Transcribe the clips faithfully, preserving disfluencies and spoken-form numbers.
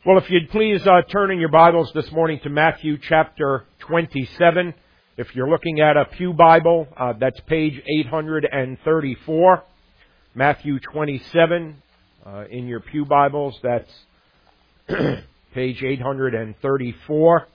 Well, if you'd please uh, turn in your Bibles this morning to Matthew chapter twenty-seven. If you're looking at a pew Bible, uh, that's page eight hundred thirty-four. Matthew twenty-seven uh, in your pew Bibles, that's page eight hundred thirty-four.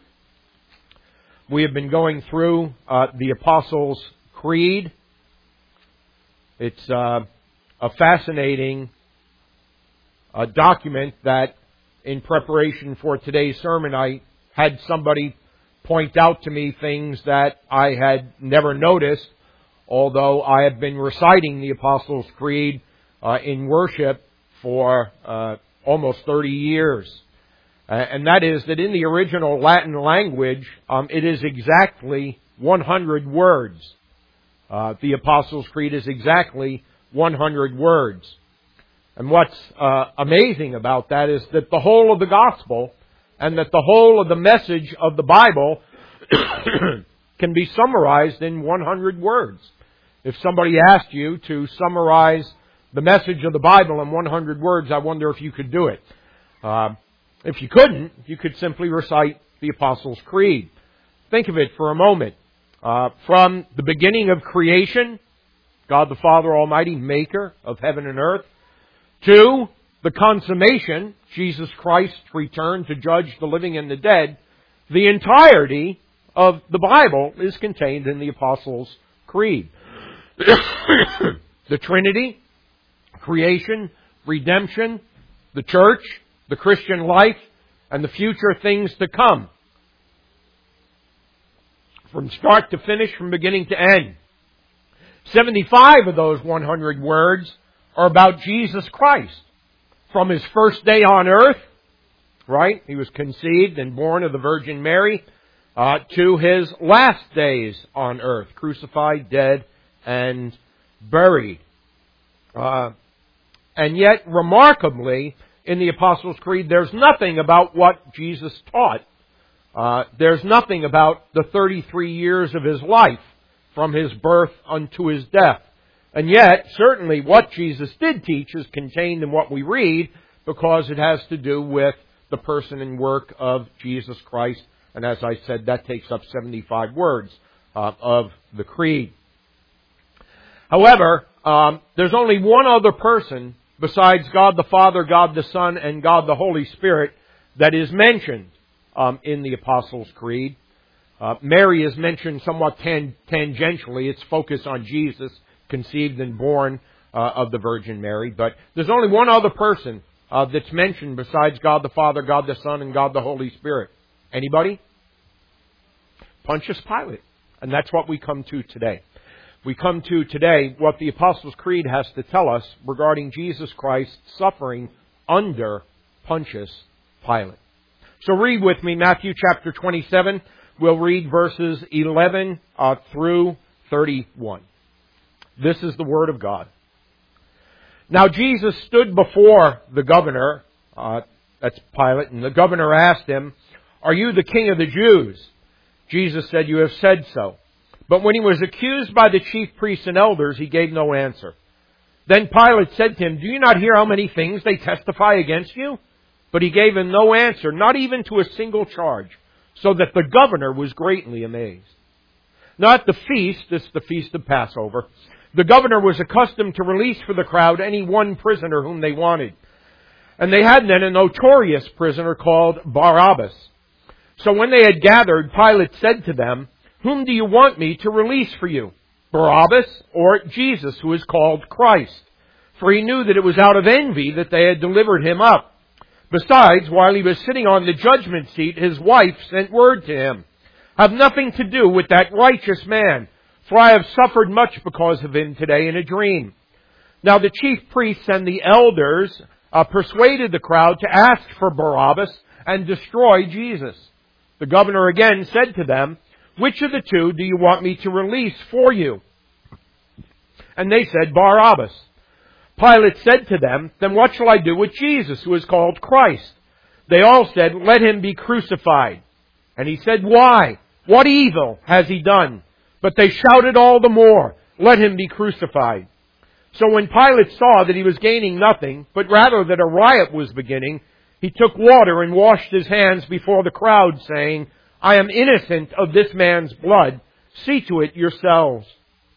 We have been going through uh, the Apostles' Creed. It's uh, a fascinating uh, document that, in preparation for today's sermon, I had somebody point out to me things that I had never noticed, although I have been reciting the Apostles' Creed uh, in worship for uh, almost thirty years. Uh, and that is that in the original Latin language, um, it is exactly one hundred words. Uh, the Apostles' Creed is exactly one hundred words. And what's uh, amazing about that is that the whole of the gospel and that the whole of the message of the Bible can be summarized in one hundred words. If somebody asked you to summarize the message of the Bible in one hundred words, I wonder if you could do it. Uh, if you couldn't, you could simply recite the Apostles' Creed. Think of it for a moment. Uh, from the beginning of creation, God the Father Almighty, maker of heaven and earth, to the consummation, Jesus Christ's return to judge the living and the dead, the entirety of the Bible is contained in the Apostles' Creed. The Trinity, creation, redemption, the church, the Christian life, and the future things to come. From start to finish, from beginning to end. seventy-five of those one hundred words are about Jesus Christ. From His first day on earth, right? He was conceived and born of the Virgin Mary, uh, to His last days on earth, crucified, dead, and buried. Uh, and yet, remarkably, in the Apostles' Creed, there's nothing about what Jesus taught. Uh, there's nothing about the thirty-three years of His life, from His birth unto His death. And yet, certainly what Jesus did teach is contained in what we read, because it has to do with the person and work of Jesus Christ. And as I said, that takes up seventy-five words uh, of the Creed. However, um, there's only one other person besides God the Father, God the Son, and God the Holy Spirit that is mentioned um, in the Apostles' Creed. Uh, Mary is mentioned somewhat tan- tangentially. It's focused on Jesus, conceived and born uh, of the Virgin Mary. But there's only one other person uh, that's mentioned besides God the Father, God the Son, and God the Holy Spirit. Anybody? Pontius Pilate. And that's what we come to today. We come to today what the Apostles' Creed has to tell us regarding Jesus Christ suffering under Pontius Pilate. So read with me Matthew chapter twenty-seven. We'll read verses eleven uh, through thirty-one. This is the Word of God. Now Jesus stood before the governor, uh, that's Pilate, and the governor asked him, "Are you the king of the Jews?" Jesus said, "You have said so." But when he was accused by the chief priests and elders, he gave no answer. Then Pilate said to him, "Do you not hear how many things they testify against you?" But he gave him no answer, not even to a single charge, so that the governor was greatly amazed. Now at the feast, this is the feast of Passover, the governor was accustomed to release for the crowd any one prisoner whom they wanted. And they had then a notorious prisoner called Barabbas. So when they had gathered, Pilate said to them, "Whom do you want me to release for you, Barabbas or Jesus, who is called Christ?" For he knew that it was out of envy that they had delivered him up. Besides, while he was sitting on the judgment seat, his wife sent word to him, "Have nothing to do with that righteous man, for I have suffered much because of him today in a dream." Now the chief priests and the elders uh, persuaded the crowd to ask for Barabbas and destroy Jesus. The governor again said to them, "Which of the two do you want me to release for you?" And they said, "Barabbas." Pilate said to them, "Then what shall I do with Jesus, who is called Christ?" They all said, "Let him be crucified." And he said, "Why? What evil has he done?" But they shouted all the more, "Let him be crucified." So when Pilate saw that he was gaining nothing, but rather that a riot was beginning, He took water and washed his hands before the crowd, saying, I am innocent of this man's blood. See to it yourselves.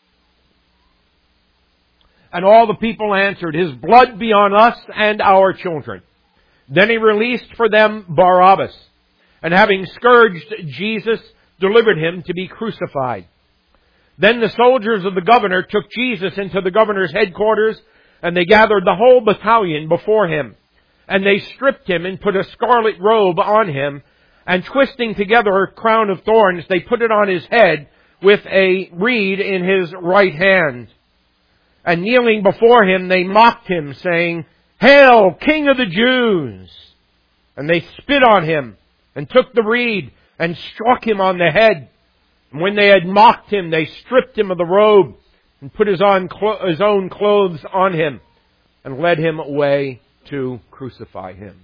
And all the people answered, His blood be on us and our children. Then he released for them Barabbas, and having scourged Jesus, delivered him to be crucified. Then the soldiers of the governor took Jesus into the governor's headquarters, and they gathered the whole battalion before him. And they stripped him and put a scarlet robe on him, and twisting together a crown of thorns, they put it on his head with a reed in his right hand. And kneeling before him, they mocked him, saying, Hail, King of the Jews! And they spit on him, and took the reed, and struck him on the head. And when they had mocked him, they stripped him of the robe, and put his own, his own clothes on him, and led him away to crucify him.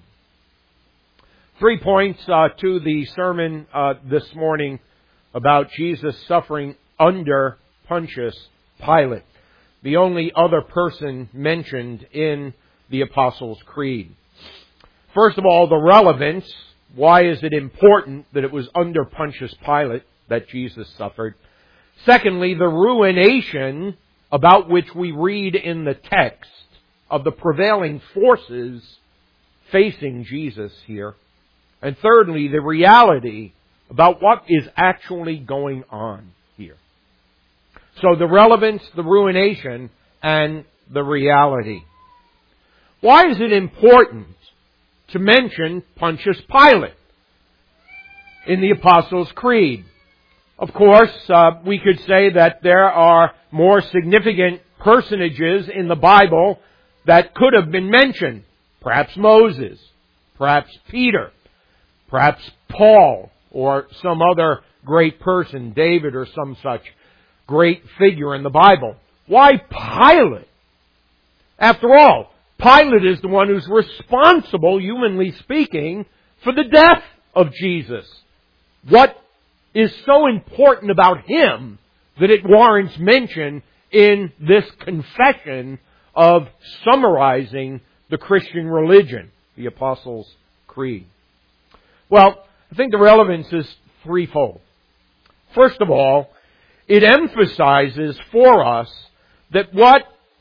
Three points uh, to the sermon uh, this morning about Jesus suffering under Pontius Pilate, the only other person mentioned in the Apostles' Creed. First of all, the relevance. Why is it important that it was under Pontius Pilate that Jesus suffered? Secondly, the ruination about which we read in the text of the prevailing forces facing Jesus here. And thirdly, the reality about what is actually going on here. So the relevance, the ruination, and the reality. Why is it important to mention Pontius Pilate in the Apostles' Creed? Of course, uh, we could say that there are more significant personages in the Bible that could have been mentioned. Perhaps Moses, perhaps Peter, perhaps Paul, or some other great person, David or some such great figure in the Bible. Why Pilate? After all, Pilate is the one who's responsible, humanly speaking, for the death of Jesus. What is so important about him that it warrants mention in this confession of summarizing the Christian religion, the Apostles' Creed? Well, I think the relevance is threefold. First of all, it emphasizes for us that what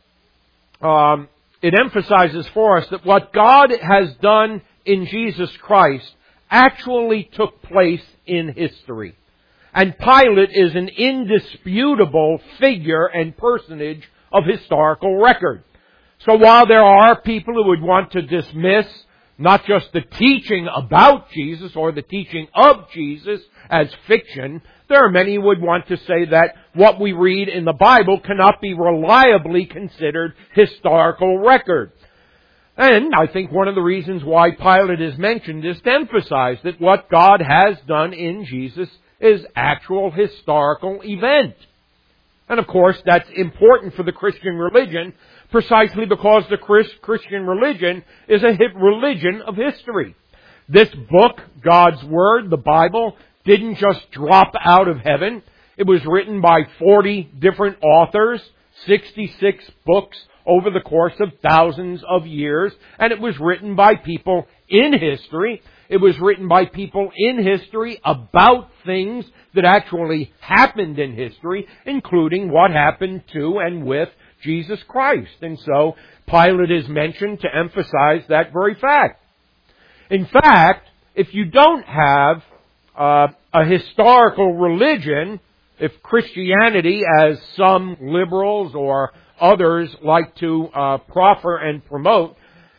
um, it emphasizes for us that what God has done in Jesus Christ actually took place in history. And Pilate is an indisputable figure and personage of historical record. So while there are people who would want to dismiss not just the teaching about Jesus or the teaching of Jesus as fiction, there are many who would want to say that what we read in the Bible cannot be reliably considered historical record. And I think one of the reasons why Pilate is mentioned is to emphasize that what God has done in Jesus is actual historical event. And of course, that's important for the Christian religion precisely because the Christian religion is a religion of history. This book, God's Word, the Bible, didn't just drop out of heaven. It was written by forty different authors, sixty-six books over the course of thousands of years, and it was written by people in history. It was written by people in history about things that actually happened in history, including what happened to and with Jesus Christ. And so Pilate is mentioned to emphasize that very fact. In fact, if you don't have uh, a historical religion, if Christianity, as some liberals or others like to uh, proffer and promote,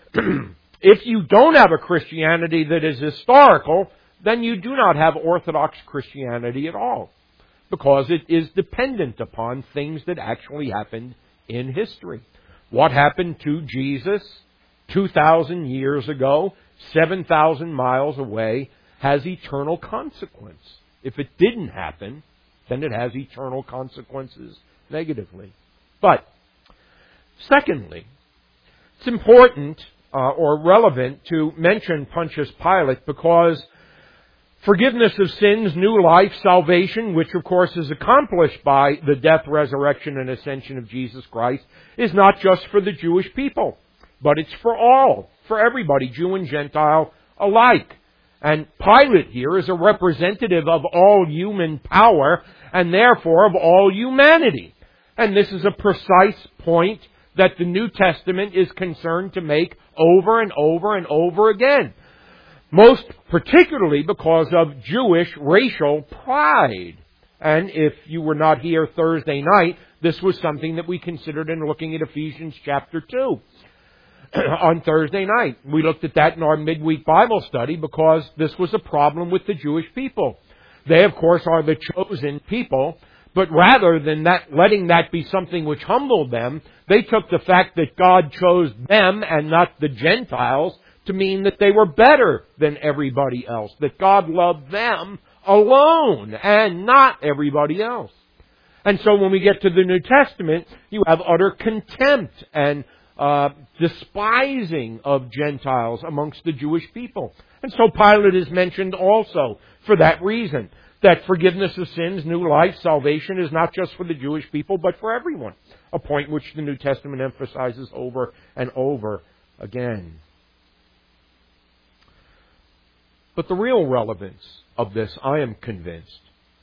if you don't have a Christianity that is historical, then you do not have Orthodox Christianity at all, because it is dependent upon things that actually happened in history. What happened to Jesus two thousand years ago, seven thousand miles away, has eternal consequence. If it didn't happen, then it has eternal consequences negatively. But, secondly, it's important uh, or relevant to mention Pontius Pilate because forgiveness of sins, new life, salvation, which of course is accomplished by the death, resurrection, and ascension of Jesus Christ, is not just for the Jewish people, but it's for all. for everybody, Jew and Gentile alike. And Pilate here is a representative of all human power and therefore of all humanity. And this is a precise point that the New Testament is concerned to make over and over and over again. Most particularly because of Jewish racial pride. And if you were not here Thursday night, this was something that we considered in looking at Ephesians chapter two. On Thursday night. We looked at that in our midweek Bible study because this was a problem with the Jewish people. They, of course, are the chosen people, but rather than that, letting that be something which humbled them, they took the fact that God chose them and not the Gentiles to mean that they were better than everybody else, that God loved them alone and not everybody else. And so when we get to the New Testament, you have utter contempt and Uh, despising of Gentiles amongst the Jewish people. And so Pilate is mentioned also for that reason, that forgiveness of sins, new life, salvation is not just for the Jewish people, but for everyone. A point which the New Testament emphasizes over and over again. But the real relevance of this, I am convinced,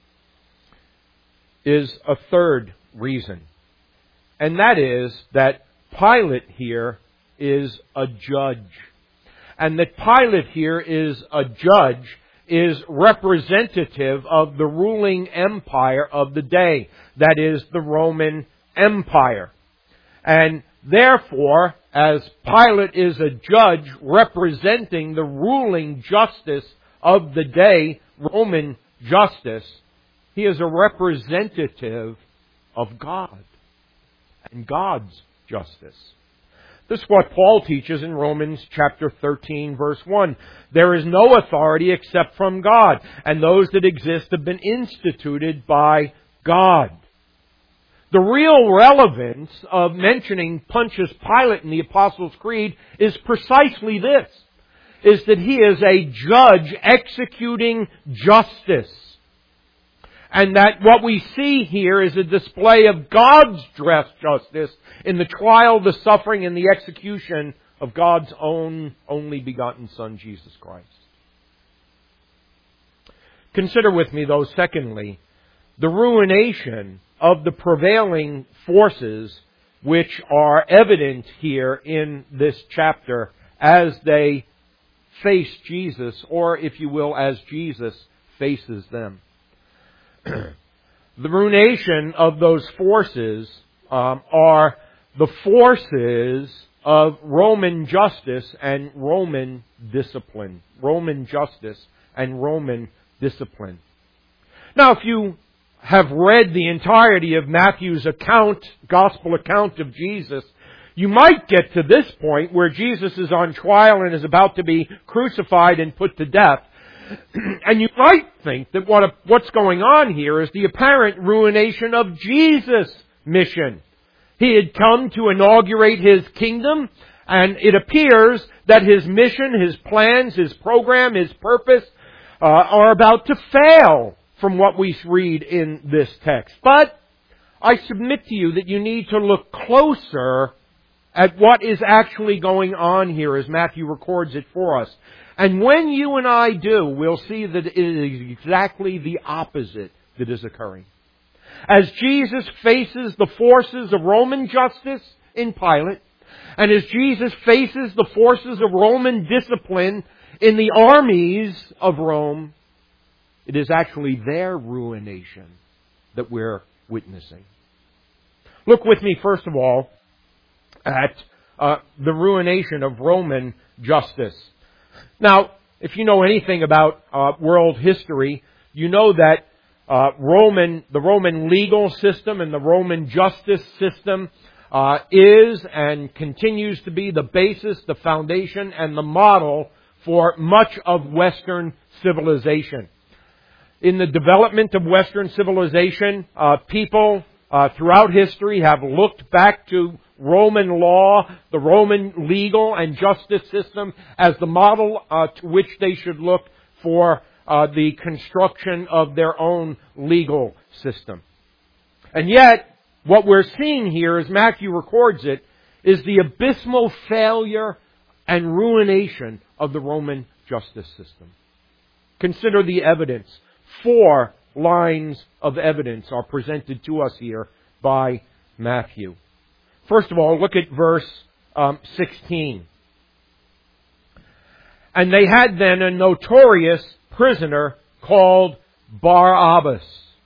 is a third reason. And that is that Pilate here is a judge. And that Pilate here is a judge is representative of the ruling empire of the day. That is the Roman Empire. And therefore, as Pilate is a judge representing the ruling justice of the day, Roman justice, he is a representative of God and God's justice. This is what Paul teaches in Romans chapter thirteen, verse one. There is no authority except from God, and those that exist have been instituted by God. The real relevance of mentioning Pontius Pilate in the Apostles' Creed is precisely this, is that he is a judge executing justice. And that what we see here is a display of God's just justice in the trial, the suffering, and the execution of God's own only begotten Son, Jesus Christ. Consider with me, though, secondly, the ruination of the prevailing forces which are evident here in this chapter as they face Jesus, or, if you will, as Jesus faces them. The ruination of those forces um, are the forces of Roman justice and Roman discipline. Roman justice and Roman discipline. Now, if you have read the entirety of Matthew's account, gospel account of Jesus, you might get to this point where Jesus is on trial and is about to be crucified and put to death. And you might think that what what's going on here is the apparent ruination of Jesus' mission. He had come to inaugurate His kingdom, and it appears that His mission, His plans, His program, His purpose uh, are about to fail from what we read in this text. But I submit to you that you need to look closer at what is actually going on here as Matthew records it for us. And when you and I do, we'll see that it is exactly the opposite that is occurring. As Jesus faces the forces of Roman justice in Pilate, and as Jesus faces the forces of Roman discipline in the armies of Rome, it is actually their ruination that we're witnessing. Look with me, first of all, at uh, the ruination of Roman justice. Now, if you know anything about uh, world history, you know that uh, Roman, the Roman legal system and the Roman justice system uh, is and continues to be the basis, the foundation, and the model for much of Western civilization. In the development of Western civilization, uh, people uh, throughout history have looked back to Roman law, the Roman legal and justice system as the model uh, to which they should look for uh, the construction of their own legal system. And yet, what we're seeing here, as Matthew records it, is the abysmal failure and ruination of the Roman justice system. Consider the evidence. Four lines of evidence are presented to us here by Matthew. First of all, look at verse um, sixteen. And they had then a notorious prisoner called Barabbas.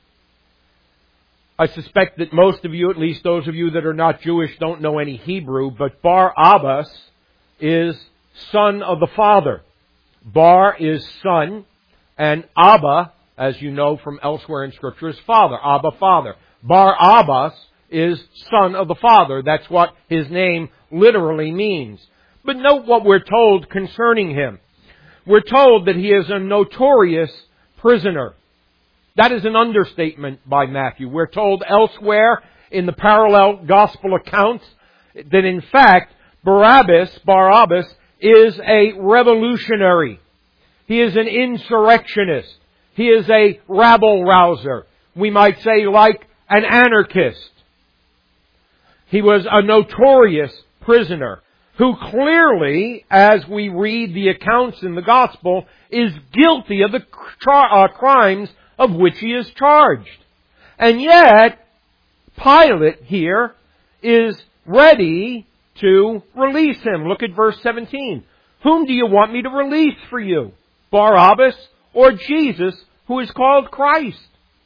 I suspect that most of you, at least those of you that are not Jewish, don't know any Hebrew, but Barabbas is son of the father. Bar is son, and Abba, as you know from elsewhere in Scripture, is father. Abba, father. Barabbas is son of the father. That's what his name literally means. But note what we're told concerning him. We're told that he is a notorious prisoner. That is an understatement by Matthew. We're told elsewhere in the parallel gospel accounts that in fact Barabbas, Barabbas is a revolutionary. He is an insurrectionist. He is a rabble-rouser. We might say like an anarchist. He was a notorious prisoner who clearly, as we read the accounts in the gospel, is guilty of the uh, crimes of which he is charged. And yet, Pilate here is ready to release him. Look at verse seventeen. Whom do you want me to release for you? Barabbas or Jesus, who is called Christ?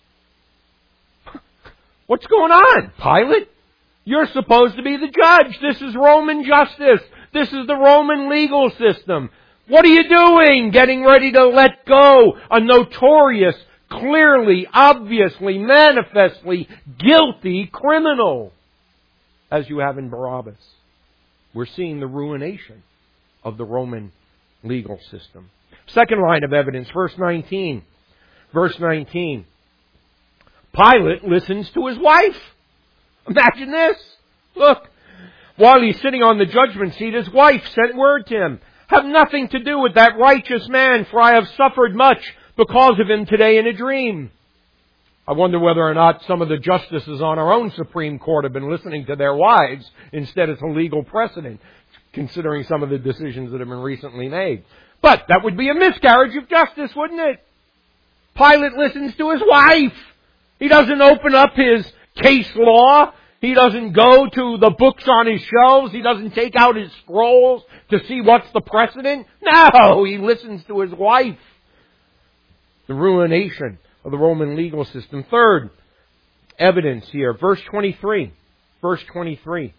What's going on, Pilate? You're supposed to be the judge. This is Roman justice. This is the Roman legal system. What are you doing? Getting ready to let go a notorious, clearly, obviously, manifestly guilty criminal, as you have in Barabbas. We're seeing the ruination of the Roman legal system. Second line of evidence, verse nineteen. Verse nineteen. Pilate listens to his wife. Imagine this. Look, while he's sitting on the judgment seat, his wife sent word to him. Have nothing to do with that righteous man, for I have suffered much because of him today in a dream. I wonder whether or not some of the justices on our own Supreme Court have been listening to their wives instead as a legal precedent, considering some of the decisions that have been recently made. But that would be a miscarriage of justice, wouldn't it? Pilate listens to his wife. He doesn't open up his case law. He doesn't go to the books on his shelves. He doesn't take out his scrolls to see what's the precedent. No, he listens to his wife. The ruination of the Roman legal system. Third evidence here, verse twenty-three. Verse twenty-three.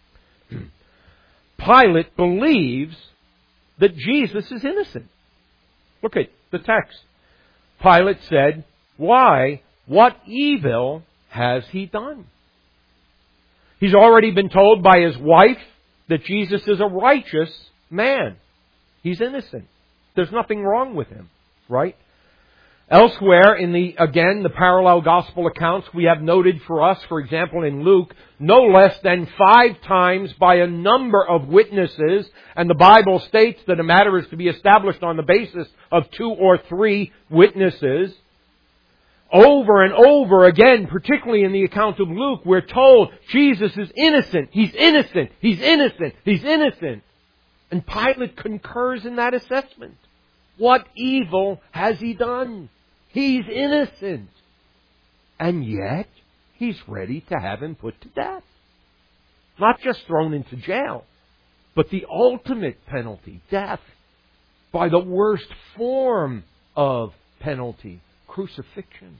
Pilate believes that Jesus is innocent. Look at the text. Pilate said, why? What evil has he done? He's already been told by his wife that Jesus is a righteous man. He's innocent. There's nothing wrong with him, right? Elsewhere in the, again, the parallel gospel accounts, we have noted for us, for example, in Luke, no less than five times by a number of witnesses, and the Bible states that a matter is to be established on the basis of two or three witnesses. Over and over again, particularly in the account of Luke, we're told Jesus is innocent, He's innocent, He's innocent, He's innocent. And Pilate concurs in that assessment. What evil has He done? He's innocent. And yet, He's ready to have Him put to death. Not just thrown into jail, but the ultimate penalty, death, by the worst form of penalty, crucifixion.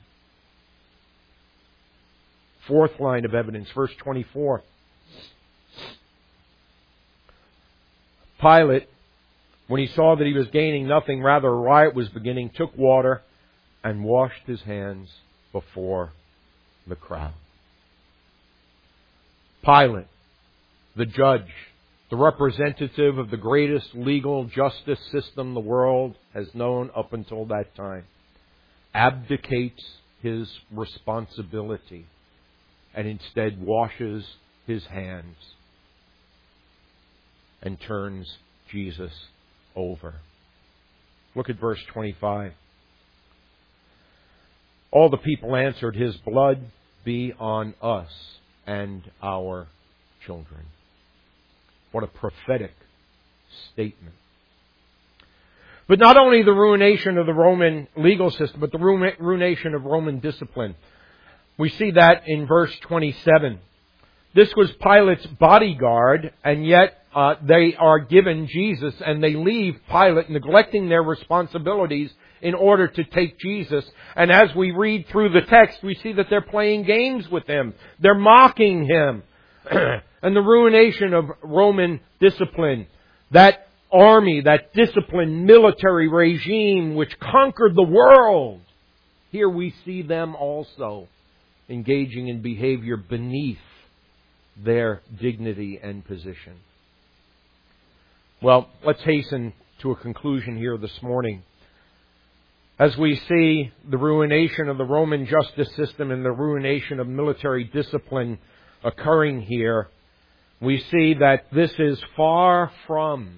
Fourth line of evidence, verse twenty-four. Pilate, when he saw that he was gaining nothing, rather a riot was beginning, took water and washed his hands before the crowd. Pilate, the judge, the representative of the greatest legal justice system the world has known up until that time, abdicates his responsibility and instead washes his hands and turns Jesus over. Look at verse twenty-five. All the people answered, His blood be on us and our children. What a prophetic statement. But not only the ruination of the Roman legal system, but the ruination of Roman discipline. We see that in verse twenty-seven. This was Pilate's bodyguard, and yet uh, they are given Jesus, and they leave Pilate, neglecting their responsibilities in order to take Jesus. And as we read through the text, we see that they're playing games with him. They're mocking him. And the ruination of Roman discipline, that army, that disciplined military regime which conquered the world, here we see them also engaging in behavior beneath their dignity and position. Well, let's hasten to a conclusion here this morning. As we see the ruination of the Roman justice system and the ruination of military discipline occurring here, we see that this is far from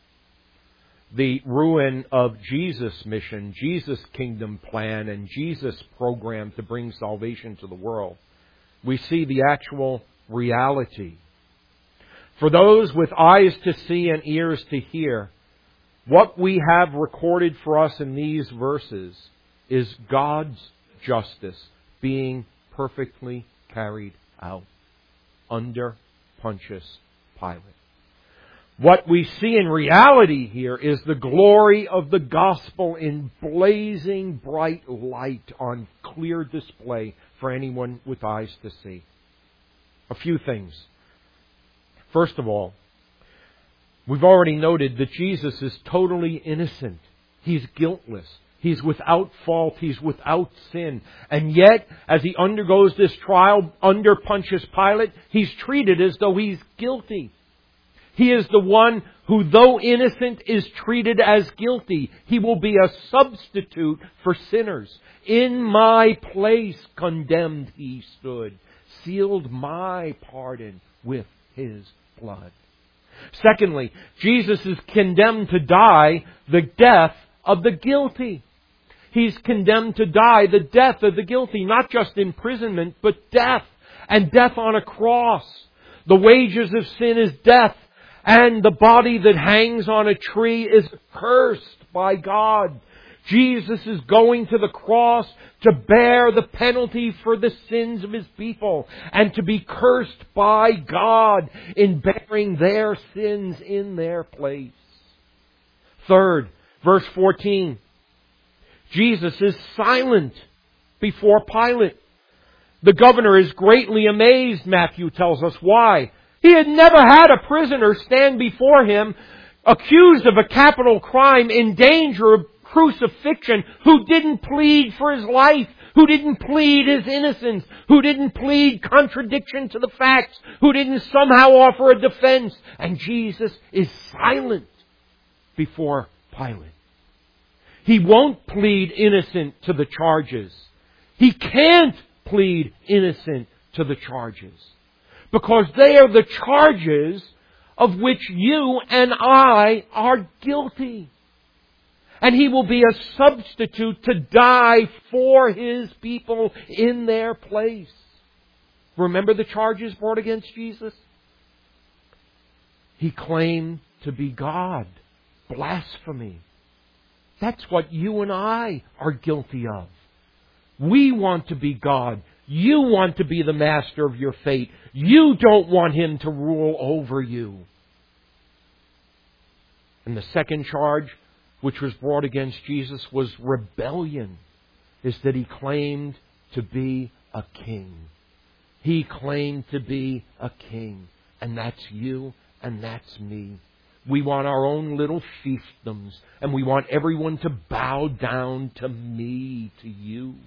the ruin of Jesus' mission, Jesus' kingdom plan, and Jesus' program to bring salvation to the world. We see the actual reality. For those with eyes to see and ears to hear, what we have recorded for us in these verses is God's justice being perfectly carried out under Pontius Pilate. What we see in reality here is the glory of the gospel in blazing bright light on clear display for anyone with eyes to see. A few things. First of all, we've already noted that Jesus is totally innocent. He's guiltless. He's without fault. He's without sin. And yet, as he undergoes this trial under Pontius Pilate, he's treated as though he's guilty. He is the one who, though innocent, is treated as guilty. He will be a substitute for sinners. In my place condemned he stood, sealed my pardon with his blood. Secondly, Jesus is condemned to die the death of the guilty. He's condemned to die the death of the guilty, not just imprisonment, but death, and death on a cross. The wages of sin is death, and the body that hangs on a tree is cursed by God. Jesus is going to the cross to bear the penalty for the sins of His people and to be cursed by God in bearing their sins in their place. Third, verse fourteen. Jesus is silent before Pilate. The governor is greatly amazed, Matthew tells us. Why? He had never had a prisoner stand before him accused of a capital crime, in danger of crucifixion, who didn't plead for his life, who didn't plead his innocence, who didn't plead contradiction to the facts, who didn't somehow offer a defense. And Jesus is silent before Pilate. He won't plead innocent to the charges. He can't plead innocent to the charges, because they are the charges of which you and I are guilty. And He will be a substitute to die for His people in their place. Remember the charges brought against Jesus? He claimed to be God. Blasphemy. That's what you and I are guilty of. We want to be God. You want to be the master of your fate. You don't want Him to rule over you. And the second charge which was brought against Jesus was rebellion, is that He claimed to be a king. He claimed to be a king. And that's you and that's me. We want our own little fiefdoms, and we want everyone to bow down to me, to you.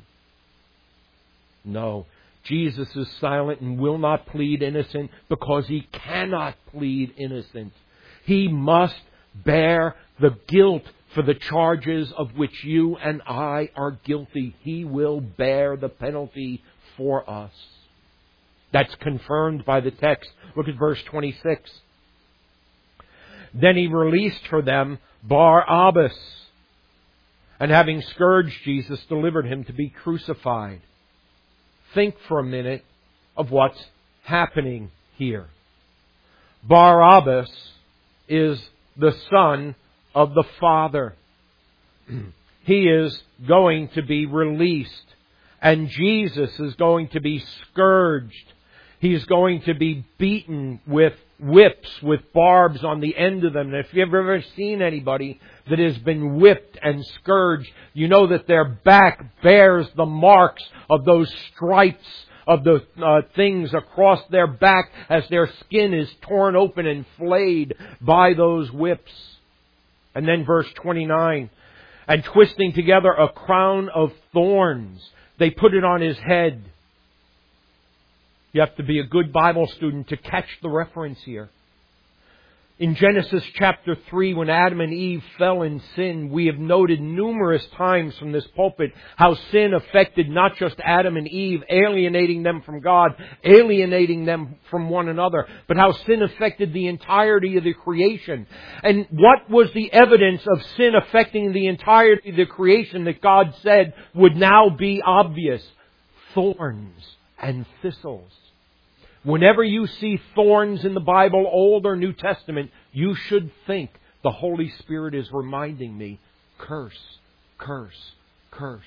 No, Jesus is silent and will not plead innocent because He cannot plead innocent. He must bear the guilt for the charges of which you and I are guilty. He will bear the penalty for us. That's confirmed by the text. Look at verse twenty-six. Then He released for them Barabbas, and having scourged Jesus, delivered Him to be crucified. Think for a minute of what's happening here. Barabbas is the Son of the Father. He is going to be released. And Jesus is going to be scourged. He's going to be beaten with whips with barbs on the end of them. And if you've ever seen anybody that has been whipped and scourged, you know that their back bears the marks of those stripes, of the uh, things across their back as their skin is torn open and flayed by those whips. And then verse twenty-nine, and twisting together a crown of thorns, they put it on His head. You have to be a good Bible student to catch the reference here. In Genesis chapter three, when Adam and Eve fell in sin, we have noted numerous times from this pulpit how sin affected not just Adam and Eve, alienating them from God, alienating them from one another, but how sin affected the entirety of the creation. And what was the evidence of sin affecting the entirety of the creation that God said would now be obvious? Thorns and thistles. Whenever you see thorns in the Bible, Old or New Testament, you should think the Holy Spirit is reminding me, curse, curse, curse.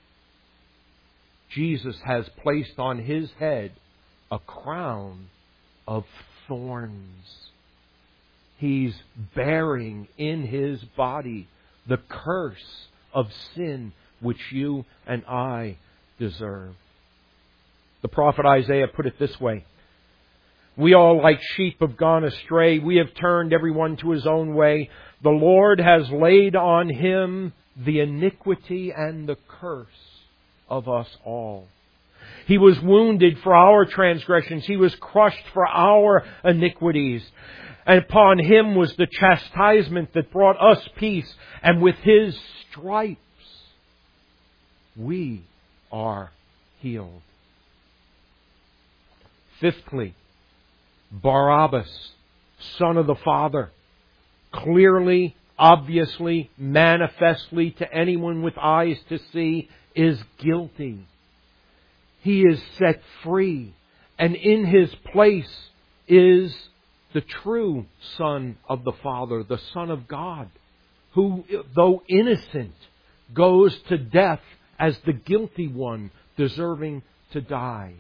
Jesus has placed on His head a crown of thorns. He's bearing in His body the curse of sin which you and I deserve. The prophet Isaiah put it this way: we all like sheep have gone astray. We have turned everyone to his own way. The Lord has laid on Him the iniquity and the curse of us all. He was wounded for our transgressions. He was crushed for our iniquities. And upon Him was the chastisement that brought us peace. And with His stripes we are healed. Fifthly, Barabbas, son of the Father, clearly, obviously, manifestly to anyone with eyes to see, is guilty. He is set free, and in His place is the true Son of the Father, the Son of God, who, though innocent, goes to death as the guilty one, deserving to die.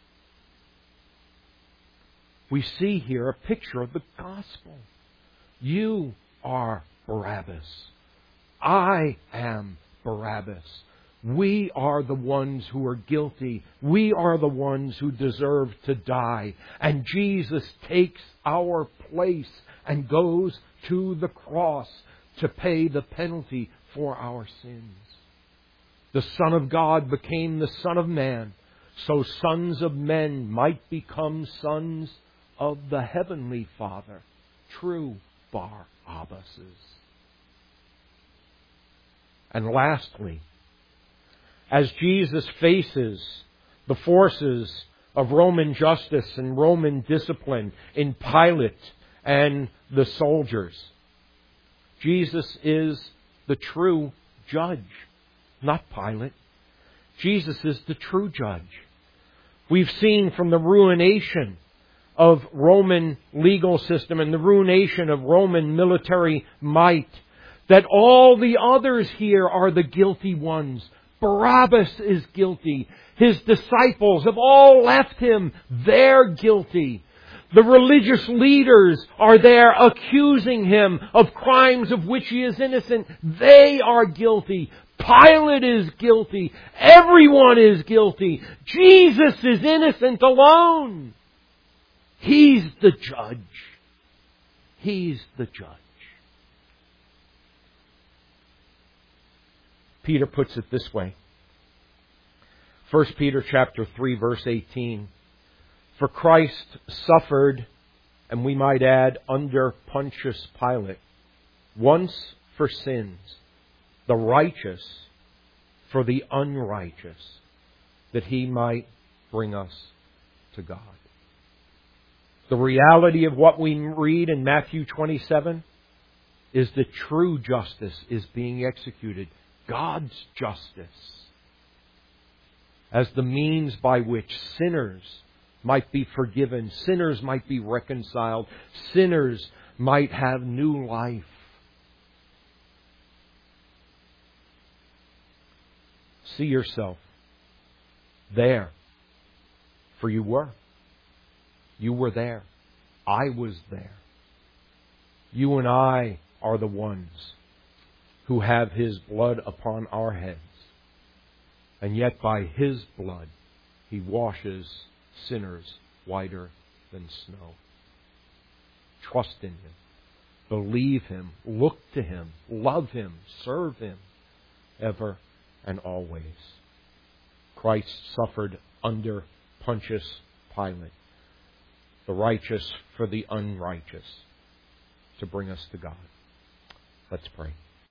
We see here a picture of the gospel. You are Barabbas. I am Barabbas. We are the ones who are guilty. We are the ones who deserve to die. And Jesus takes our place and goes to the cross to pay the penalty for our sins. The Son of God became the Son of Man, so sons of men might become sons of the Heavenly Father, true Barabbases. And lastly, as Jesus faces the forces of Roman justice and Roman discipline in Pilate and the soldiers, Jesus is the true judge, not Pilate. Jesus is the true judge. We've seen from the ruination of Roman legal system and the ruination of Roman military might that all the others here are the guilty ones. Barabbas is guilty. His disciples have all left Him. They're guilty. The religious leaders are there accusing Him of crimes of which He is innocent. They are guilty. Pilate is guilty. Everyone is guilty. Jesus is innocent alone. He's the judge. He's the judge. Peter puts it this way. First Peter chapter three, verse eighteen. For Christ suffered, and we might add, under Pontius Pilate, once for sins, the righteous for the unrighteous, that He might bring us to God. The reality of what we read in Matthew twenty-seven is that true justice is being executed. God's justice as the means by which sinners might be forgiven, sinners might be reconciled, sinners might have new life. See yourself there. For you were. You were there. I was there. You and I are the ones who have His blood upon our heads. And yet by His blood, He washes sinners whiter than snow. Trust in Him. Believe Him. Look to Him. Love Him. Serve Him. Ever and always. Christ suffered under Pontius Pilate, the righteous for the unrighteous, to bring us to God. Let's pray.